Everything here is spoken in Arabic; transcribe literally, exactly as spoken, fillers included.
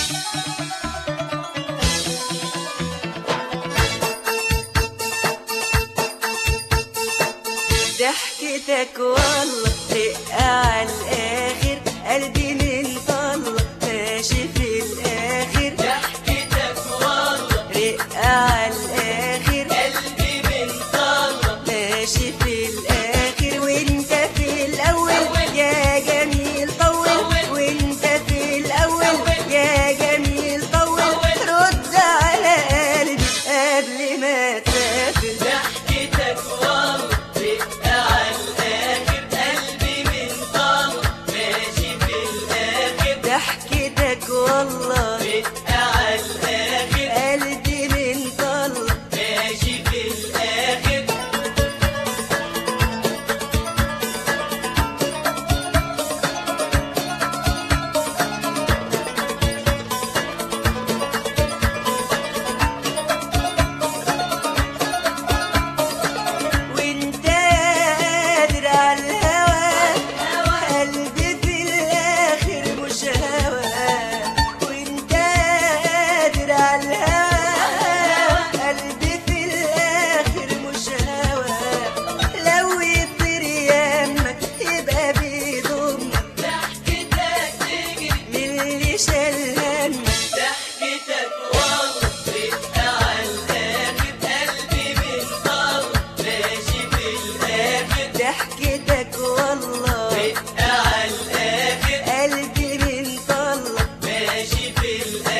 ضحكتك والله رقة عالآخر، قلبي من طلة ماشي في الآخر. ضحكتك والله رقة عالآخر، قلبي من طلة ماشي في الآخر. وانت في الأول يا جميل طول، وانت في الأول يا جميل طول. رد على قلبي قبل ما تسافر. ضحكتك والله رقة عالآخر، قلبي من طلة ماشي في الآخر. ضحكتك والله رقة عالآخر، قلبي من طلة ماشي في الآخر. وانت قادر على الهوى، قلبي في الاخر مش هوى. وانت قادر على الهوى، قلبي في الاخر مش هوى. لو يطير يمك يبقى بيضمك، ضحكتك تجري من اللي شال همك. ضحكتك والله رقة عالآخر، قلبي من طلة ماشي في الآخر. ضحكتك والله رقة عالآخر، قلبي من طلة ماشي في الآخر.